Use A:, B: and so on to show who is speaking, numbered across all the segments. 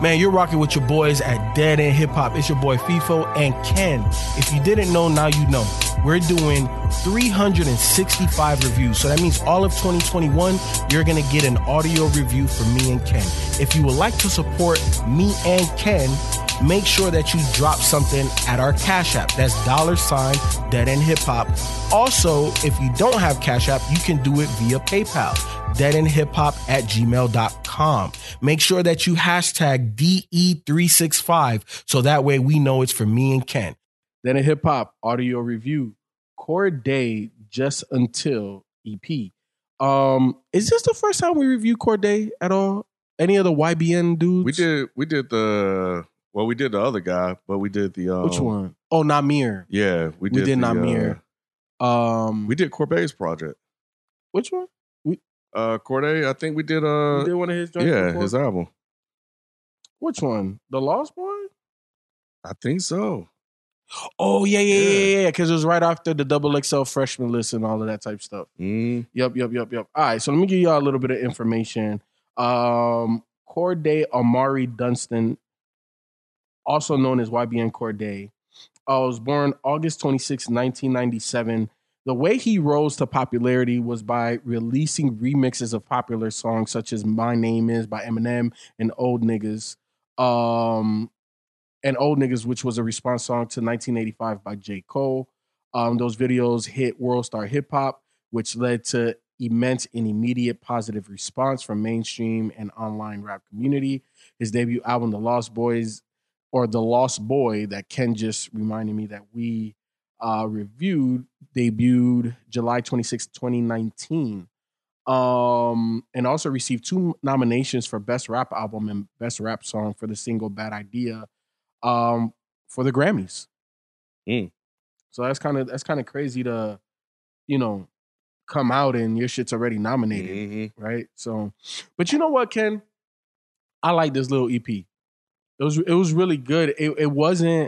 A: Man, you're rocking with your boys at Dead End Hip Hop. It's your boy FIFO and Ken. If you didn't know, now you know. We're doing 365 reviews. So that means all of 2021, you're going to get an audio review from me and Ken. If you would like to support me and Ken, make sure that you drop something at our Cash App. That's $ Dead End Hip Hop. Also, if you don't have Cash App, you can do it via PayPal. deadendhiphop@gmail.com. Make sure that you hashtag DE365 so that way we know it's for me and Ken.
B: Dead End Hip Hop audio review. Cordae Just Until EP. Is this the first time we review Cordae at all? Any of the YBN dudes?
C: We did the other guy, but we did the
B: which one? Oh, Namir.
C: Yeah, we did
B: Namir.
C: We did Cordae's project.
B: Which one?
C: Cordae, I think we did
B: one of his joints before?
C: his album.
B: Which one? The Lost Boy?
C: I think so.
B: Oh, yeah. Because it was right after the XXL freshman list and all of that type stuff.
C: Mm.
B: Yep. All right, so let me give y'all a little bit of information. Cordae Amari Dunstan, also known as YBN Cordae, was born August 26, 1997. The way he rose to popularity was by releasing remixes of popular songs such as My Name Is by Eminem and Old Niggas. Which was a response song to 1985 by J. Cole. Those videos hit World Star Hip Hop, which led to immense and immediate positive response from mainstream and online rap community. His debut album, The Lost Boy, that Ken just reminded me that we reviewed, debuted July 26, 2019. And also received 2 nominations for Best Rap Album and Best Rap Song for the single Bad Idea for the Grammys. So that's kind of crazy to, come out and your shit's already nominated, right? So, but you know what, Ken? I like this little EP. It was really good. It wasn't.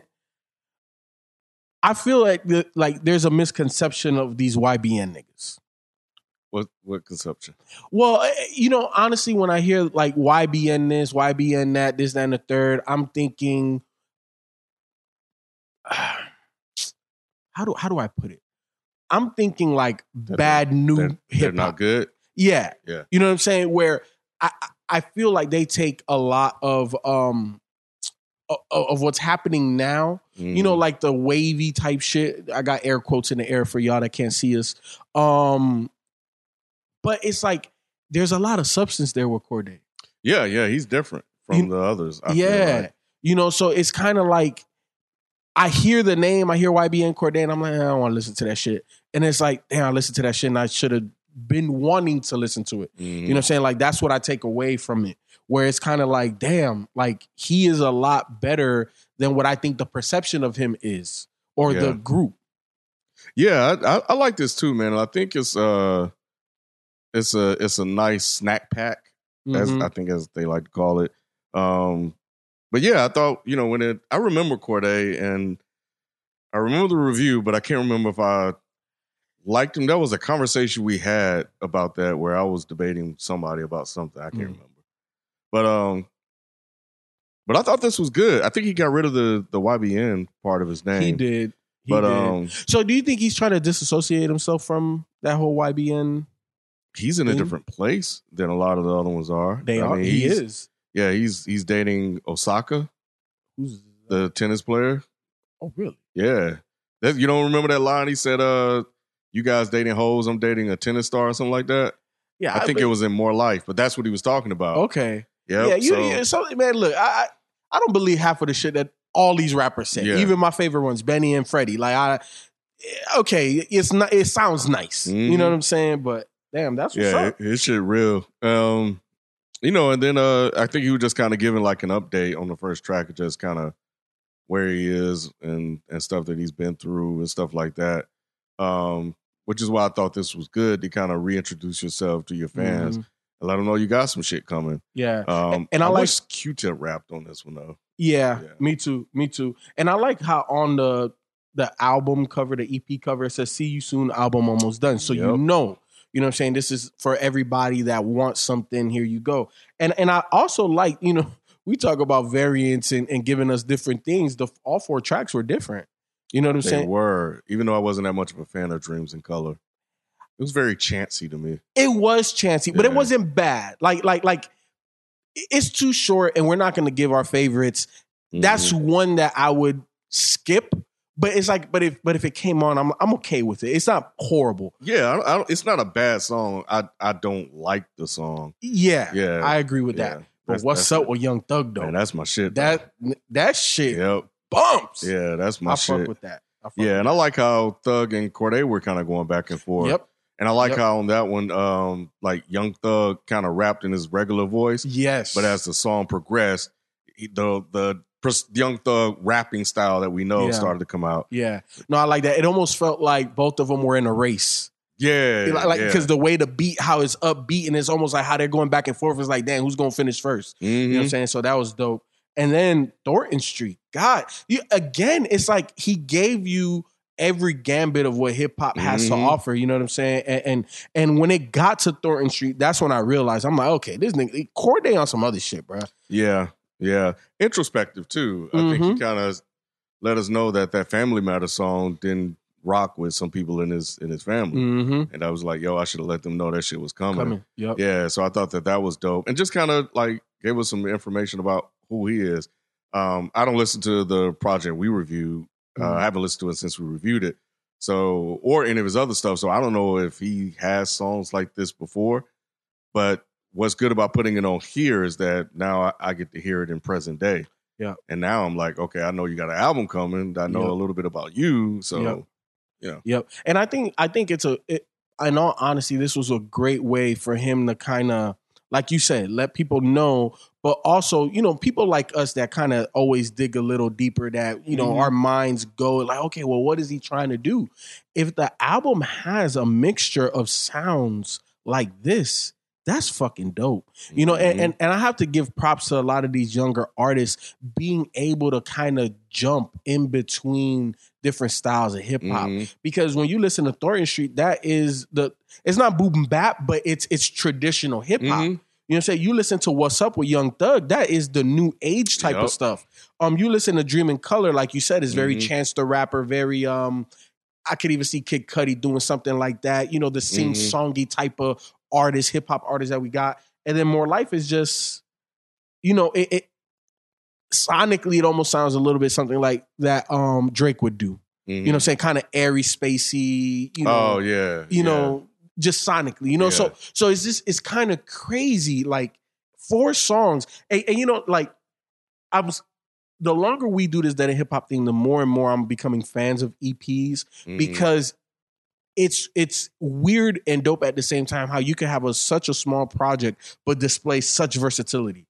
B: I feel like there's a misconception of these YBN niggas.
C: What conception?
B: Well, honestly, when I hear like YBN this, YBN that, this, that, and the third, I'm thinking, how do I put it? I'm thinking like bad new hip hop.
C: They're not good.
B: Yeah.
C: Yeah.
B: You know what I'm saying? Where I feel like they take a lot of what's happening now, like the wavy type shit. I got air quotes in the air for y'all that can't see us. But it's like there's a lot of substance there with Cordae.
C: Yeah, he's different from the others. I feel like.
B: So it's kind of like I hear the name, I hear YBN Cordae, and I'm like, I don't want to listen to that shit. And it's like, damn, I listened to that shit, and I should have been wanting to listen to it. You know what I'm saying? Like that's what I take away from it. Where it's kind of like, damn, like he is a lot better than what I think the perception of him is, or the group.
C: Yeah, I like this too, man. I think it's a nice snack pack, as they like to call it. But yeah, I thought, I remember Cordae and I remember the review, but I can't remember if I liked him. That was a conversation we had about that where I was debating somebody about something. I can't remember. But I thought this was good. I think he got rid of the YBN part of his name.
B: He did. So do you think he's trying to disassociate himself from that whole YBN?
C: He's in a different place than a lot of the other ones are.
B: He is.
C: Yeah, he's dating Osaka,
B: who's
C: the tennis player.
B: Oh, really?
C: Yeah. You don't remember that line? He said, you guys dating hoes, I'm dating a tennis star or something like that?
B: Yeah.
C: I think it was in More Life, but that's what he was talking about.
B: Okay.
C: Yep,
B: yeah. So, man, look, I don't believe half of the shit that all these rappers say.
C: Yeah.
B: Even my favorite ones, Benny and Freddie. Like, it's not. It sounds nice. You know what I'm saying? But damn, that's what's up.
C: His shit real. And then I think he was just kind of giving like an update on the first track of just kind of where he is and stuff that he's been through and stuff like that. Which is why I thought this was good to kind of reintroduce yourself to your fans and let them know you got some shit coming.
B: Yeah.
C: And I wish Q-Tip rapped on this one though.
B: Yeah, me too. And I like how on the album cover, the EP cover, it says "See you soon, album almost done." So you know what I'm saying? This is for everybody that wants something. Here you go. And I also like, we talk about variants and giving us different things. All 4 tracks were different. You know what I'm
C: They
B: saying?
C: were, even though I wasn't that much of a fan of Dreams in Color. It was very chancy to me.
B: It was chancy, but it
C: Yeah.
B: wasn't bad. Like it's too short, and we're not going to give our favorites. That's one that I would skip. But it's like, but if it came on, I'm okay with it. It's not horrible.
C: Yeah, I don't, it's not a bad song. I don't like the song.
B: Yeah,
C: Yeah,
B: I agree with that. But what's up with Young Thug though?
C: Man, that's my shit. Though.
B: That shit
C: Yep.
B: bumps.
C: Yeah, that's my shit.
B: I fuck with that.
C: Yeah, and I like how Thug and Cordae were kind of going back and forth.
B: Yep.
C: And I like how on that one, like Young Thug kind of rapped in his regular voice.
B: Yes.
C: But as the song progressed, the Young Thug rapping style that we know started to come out.
B: Yeah. No, I like that. It almost felt like both of them were in a race.
C: Yeah.
B: Like, because the way the beat, how it's upbeat, and it's almost like how they're going back and forth. It's like, damn, who's going to finish first?
C: Mm-hmm.
B: You know what I'm saying? So that was dope. And then Thornton Street. God, again, it's like he gave you every gambit of what hip hop has to offer. You know what I'm saying? And when it got to Thornton Street, that's when I realized, I'm like, okay, this nigga, Cordae on some other shit, bro.
C: Yeah. Yeah. Introspective too. I think he kind of let us know that Family Matter song didn't rock with some people in his family. And I was like, yo, I should have let them know that shit was coming.
B: Yep.
C: Yeah. So I thought that was dope. And just kind of like gave us some information about who he is. I don't listen to the project we reviewed. I haven't listened to it since we reviewed it. So, or any of his other stuff. So I don't know if he has songs like this before, but what's good about putting it on here is that now I get to hear it in present day.
B: Yeah.
C: And now I'm like, okay, I know you got an album coming. I know a little bit about you. So,
B: Yep. And I think in all honesty, this was a great way for him to kind of, like you said, let people know, but also, people like us that kind of always dig a little deeper, that, our minds go like, okay, well, what is he trying to do? If the album has a mixture of sounds like this, that's fucking dope. And I have to give props to a lot of these younger artists being able to kind of jump in between different styles of hip hop. Because when you listen to Thornton Street, it's not boom bap, but it's traditional hip hop. You know what I'm saying? You listen to What's Up with Young Thug, that is the new age type of stuff. You listen to Dream in Color, like you said, is very Chance the Rapper, very I could even see Kid Cudi doing something like that. The sing-songy type of artist, hip hop artists that we got. And then More Life is just, it sonically, it almost sounds a little bit something like that Drake would do. You know what I'm saying? Kind of airy, spacey, just sonically, so it's kind of crazy, like 4 songs. And the longer we do this Dead in Hip Hop thing, the more and more I'm becoming fans of EPs because it's weird and dope at the same time how you can have such a small project but display such versatility.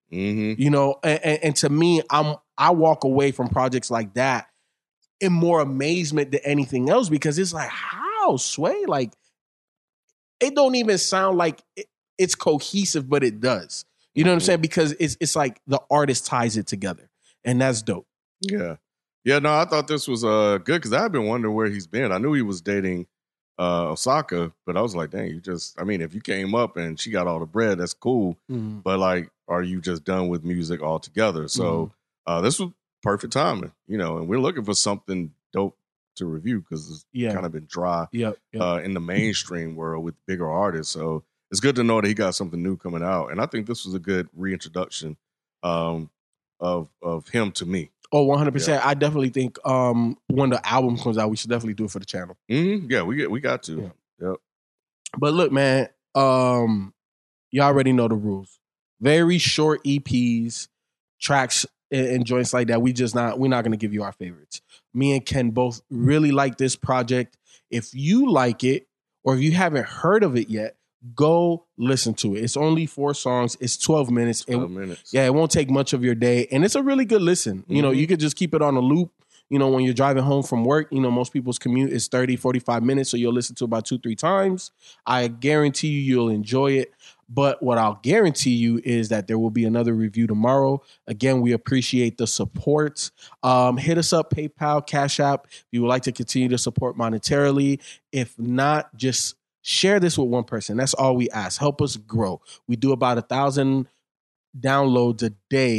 B: And to me, I walk away from projects like that in more amazement than anything else, because it's like, how, Sway? Like, it don't even sound like it's cohesive, but it does. You know what I'm saying? Because it's like the artist ties it together, and that's dope.
C: Yeah. Yeah, no, I thought this was good because I've been wondering where he's been. I knew he was dating Osaka, but I was like, dang, if you came up and she got all the bread, that's cool. But like, are you just done with music altogether? So this was perfect timing, and we're looking for something dope to review because it's kind of been dry in the mainstream world with bigger artists. So it's good to know that he got something new coming out. And I think this was a good reintroduction of him to me.
B: Oh, 100%. Yeah. I definitely think when the album comes out, we should definitely do it for the channel.
C: Yeah, we got to.
B: Yeah. Yep. But look, man, you already know the rules. Very short EPs, tracks, and joints like that. We're not going to give you our favorites. Me and Ken both really like this project. If you like it, or if you haven't heard of it yet, go listen to it. It's only 4 songs. It's 12 minutes.
C: 12 minutes.
B: Yeah, it won't take much of your day. And it's a really good listen. You could just keep it on a loop. When you're driving home from work, most people's commute is 30, 45 minutes. So you'll listen to about 2-3 times. I guarantee you'll enjoy it. But what I'll guarantee you is that there will be another review tomorrow. Again, we appreciate the support. Hit us up, PayPal, Cash App, if you would like to continue to support monetarily. If not, just share this with one person. That's all we ask. Help us grow. We do about 1,000 downloads a day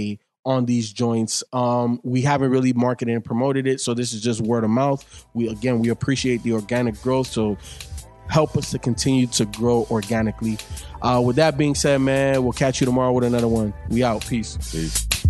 B: on these joints. We haven't really marketed and promoted it, so this is just word of mouth. We appreciate the organic growth, so help us to continue to grow organically. With that being said, man, we'll catch you tomorrow with another one. We out. Peace.